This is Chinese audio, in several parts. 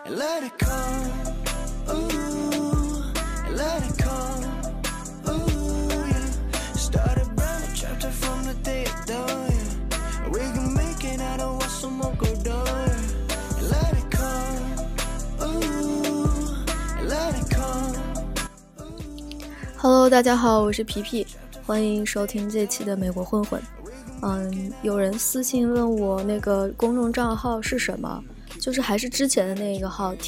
let it come, ooh, let it come, ooh, yeah. Start a brand new chapter from the day it done, yeah. We can make it out of what some more go done, yeah. Let it come, ooh, let it come.Hello， 大家好，我是皮皮，欢迎收听这期的美国混混。有人私信问我那个公众账号是什么，就是还是之前的那个号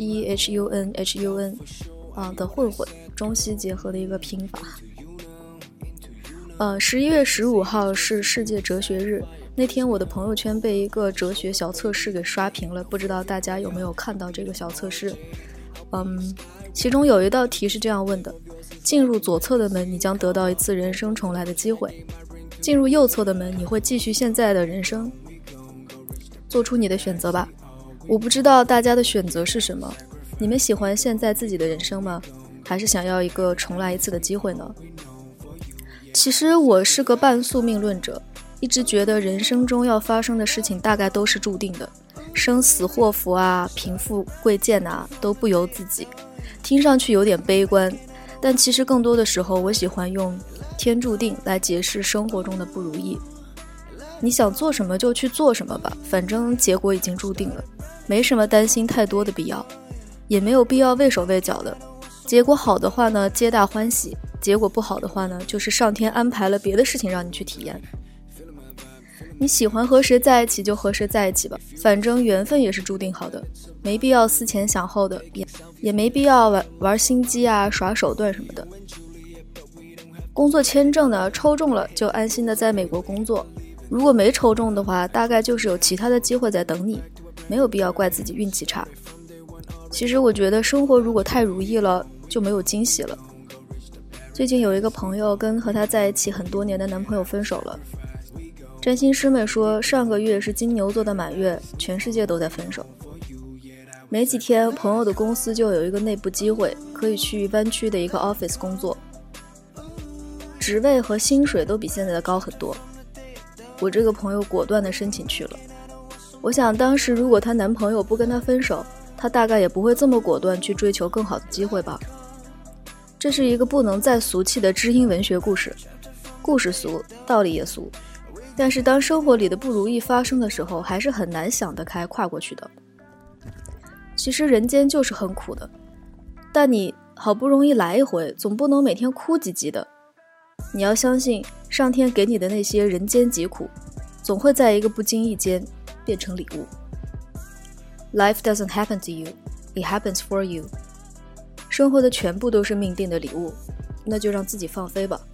THEHUN 的混混，中西结合的一个拼法。11月15号是世界哲学日，那天我的朋友圈被一个哲学小测试给刷屏了，不知道大家有没有看到这个小测试。其中有一道题是这样问的：进入左侧的门，你将得到一次人生重来的机会；进入右侧的门，你会继续现在的人生。做出你的选择吧。我不知道大家的选择是什么，你们喜欢现在自己的人生吗？还是想要一个重来一次的机会呢？其实我是个半宿命论者，一直觉得人生中要发生的事情大概都是注定的，生死祸福啊，贫富贵贱啊，都不由自己。听上去有点悲观，但其实更多的时候我喜欢用天注定来解释生活中的不如意。你想做什么就去做什么吧，反正结果已经注定了，没什么担心太多的必要，也没有必要畏手畏脚的。结果好的话呢，皆大欢喜；结果不好的话呢，就是上天安排了别的事情让你去体验。你喜欢和谁在一起就和谁在一起吧，反正缘分也是注定好的，没必要思前想后的，也没必要玩心机啊，耍手段什么的。工作签证呢，抽中了就安心的在美国工作，如果没抽中的话，大概就是有其他的机会在等你，没有必要怪自己运气差。其实我觉得生活如果太如意了，就没有惊喜了。最近有一个朋友跟和他在一起很多年的男朋友分手了。占星师们说，上个月是金牛座的满月，全世界都在分手。没几天，朋友的公司就有一个内部机会，可以去湾区的一个 office 工作，职位和薪水都比现在的高很多。我这个朋友果断地申请去了。我想当时如果她男朋友不跟她分手，她大概也不会这么果断去追求更好的机会吧。这是一个不能再俗气的知音文学故事，故事俗，道理也俗。但是当生活里的不如意发生的时候，还是很难想得开跨过去的。其实人间就是很苦的，但你好不容易来一回，总不能每天哭唧唧的。你要相信上天给你的那些人间疾苦，总会在一个不经意间变成礼物。 Life doesn't happen to you, it happens for you。 生活的全部都是命定的礼物，那就让自己放飞吧。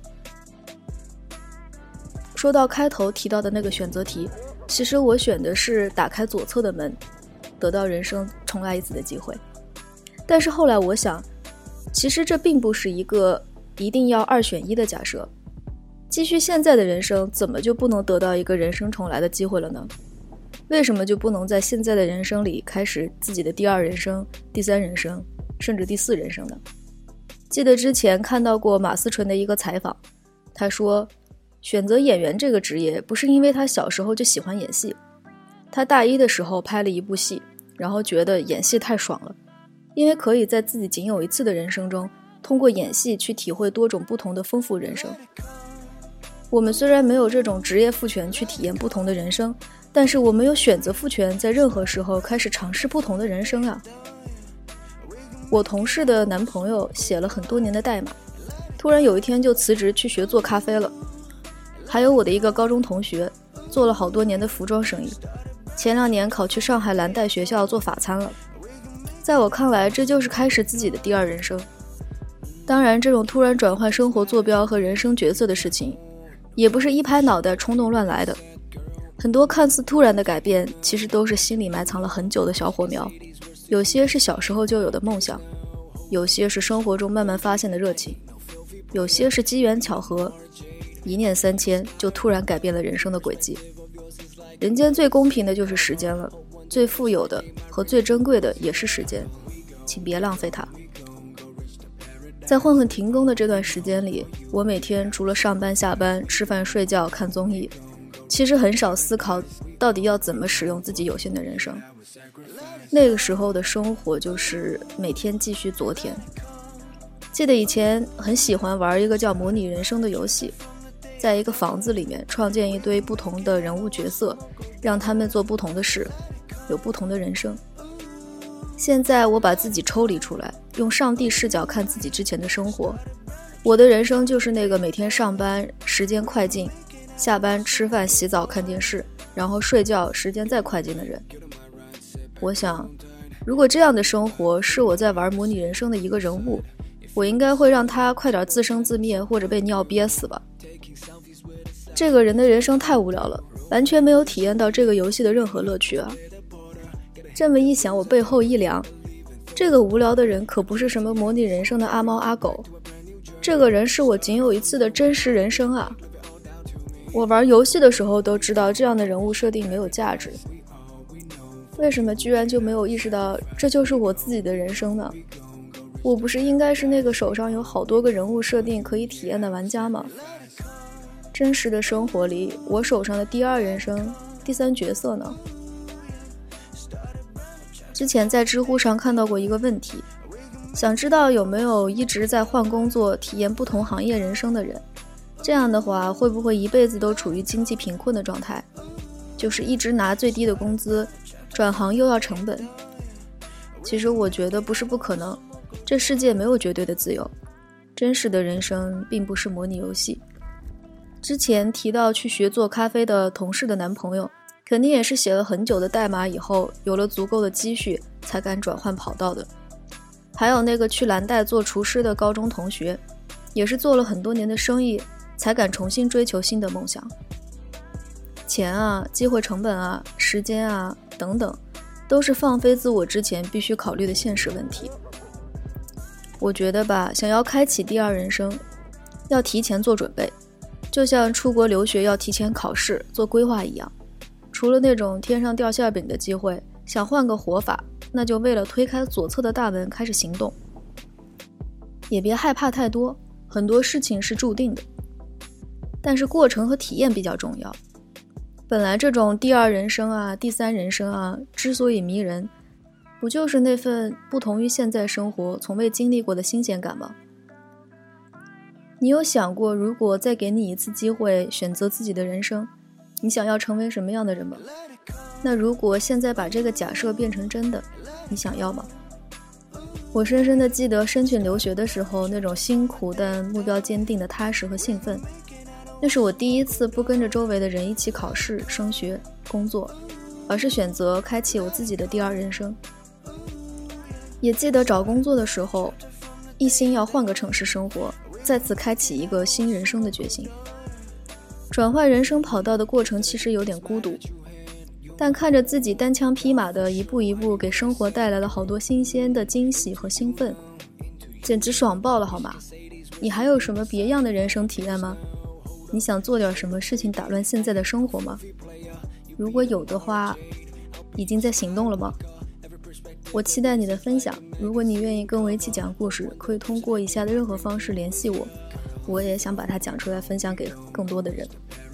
说到开头提到的那个选择题，其实我选的是打开左侧的门，得到人生重来一次的机会。但是后来我想，其实这并不是一个一定要2选1的假设。继续现在的人生，怎么就不能得到一个人生重来的机会了呢？为什么就不能在现在的人生里开始自己的第2人生、第3人生，甚至第4人生呢？记得之前看到过马思纯的一个采访，他说选择演员这个职业不是因为他小时候就喜欢演戏，他大1的时候拍了一部戏，然后觉得演戏太爽了，因为可以在自己仅有一次的人生中，通过演戏去体会多种不同的丰富人生。我们虽然没有这种职业赋权去体验不同的人生，但是我们有选择赋权，在任何时候开始尝试不同的人生啊。我同事的男朋友写了很多年的代码，突然有一天就辞职去学做咖啡了。还有我的一个高中同学，做了好多年的服装生意，前2年考去上海蓝带学校做法餐了。在我看来，这就是开始自己的第2人生。当然，这种突然转换生活坐标和人生角色的事情，也不是一拍脑袋冲动乱来的。很多看似突然的改变，其实都是心里埋藏了很久的小火苗。有些是小时候就有的梦想，有些是生活中慢慢发现的热情，有些是机缘巧合，一念三千就突然改变了人生的轨迹。人间最公平的就是时间了，最富有的和最珍贵的也是时间，请别浪费它。在混混停更的这段时间里，我每天除了上班下班、吃饭睡觉看综艺， 其实很少思考到底要怎么使用自己有限的人生。那个时候的生活就是每天继续昨天。记得以前很喜欢玩一个叫模拟人生的游戏，在一个房子里面创建一堆不同的人物角色，让他们做不同的事，有不同的人生。现在我把自己抽离出来，用上帝视角看自己之前的生活，我的人生就是那个每天上班时间快进，下班吃饭洗澡看电视，然后睡觉时间再快进的人。我想如果这样的生活是我在玩模拟人生的一个人物，我应该会让他快点自生自灭，或者被尿憋死吧。这个人的人生太无聊了，完全没有体验到这个游戏的任何乐趣啊。这么一想，我背后一凉，这个无聊的人可不是什么模拟人生的阿猫阿狗，这个人是我仅有一次的真实人生啊。我玩游戏的时候都知道这样的人物设定没有价值，为什么居然就没有意识到这就是我自己的人生呢？我不是应该是那个手上有好多个人物设定可以体验的玩家吗？真实的生活里，我手上的第二人生、第三角色呢？之前在知乎上看到过一个问题，想知道有没有一直在换工作、体验不同行业人生的人，这样的话会不会一辈子都处于经济贫困的状态，就是一直拿最低的工资，转行又要成本。其实我觉得不是不可能，这世界没有绝对的自由，真实的人生并不是模拟游戏。之前提到去学做咖啡的同事的男朋友，肯定也是写了很久的代码以后，有了足够的积蓄才敢转换跑道的。还有那个去蓝带做厨师的高中同学，也是做了很多年的生意才敢重新追求新的梦想。钱啊、机会成本啊、时间啊等等，都是放飞自我之前必须考虑的现实问题。我觉得吧，想要开启第二人生，要提前做准备，就像出国留学要提前考试做规划一样。除了那种天上掉馅饼的机会，想换个活法，那就为了推开左侧的大门开始行动。也别害怕太多，很多事情是注定的，但是过程和体验比较重要。本来这种第二人生啊、第三人生啊，之所以迷人，不就是那份不同于现在生活从未经历过的新鲜感吗？你有想过，如果再给你一次机会选择自己的人生，你想要成为什么样的人吗？那如果现在把这个假设变成真的，你想要吗？我深深地记得申请留学的时候，那种辛苦但目标坚定的踏实和兴奋。那是我第一次不跟着周围的人一起考试、升学、工作，而是选择开启我自己的第二人生。也记得找工作的时候，一心要换个城市生活，再次开启一个新人生的决心。转换人生跑道的过程其实有点孤独，但看着自己单枪匹马的一步一步给生活带来了好多新鲜的惊喜和兴奋，简直爽爆了好吗？你还有什么别样的人生体验吗？你想做点什么事情打乱现在的生活吗？如果有的话，已经在行动了吗？我期待你的分享，如果你愿意跟我一起讲故事，可以通过以下的任何方式联系我，我也想把它讲出来分享给更多的人。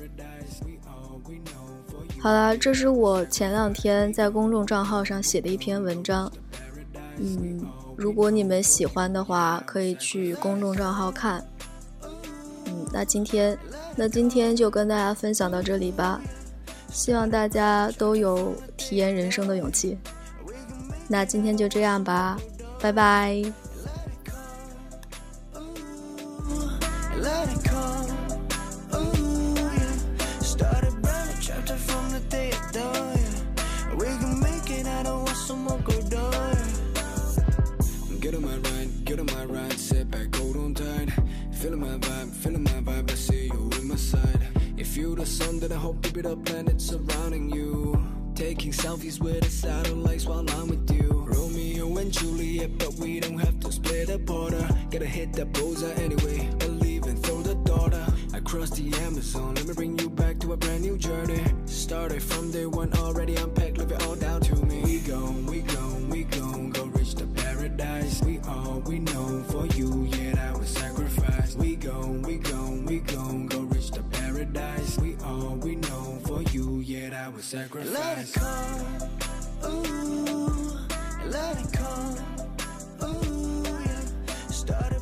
好啦，这是我前2天在公众账号上写的一篇文章，如果你们喜欢的话，可以去公众账号看。那今天就跟大家分享到这里吧，希望大家都有体验人生的勇气。那今天就这样吧，拜拜。 You the sun that I hope to be the planet surrounding you. Taking selfies with the satellites while I'm with you. Romeo and Juliet, but we don't have to split apart. Gotta hit that bullseye anyway. Believe and throw the dart. I crossed the Amazon, let me bring you back to a brand new journey. Started from day one already unpacked, leave it all down to me. We gon' go reach the paradise. We all we know for you, yeah that was sacrifice. We gon' go reach the paradise. We all we know for I would sacrifice. Let it come, ooh, let it come, ooh, yeah. Started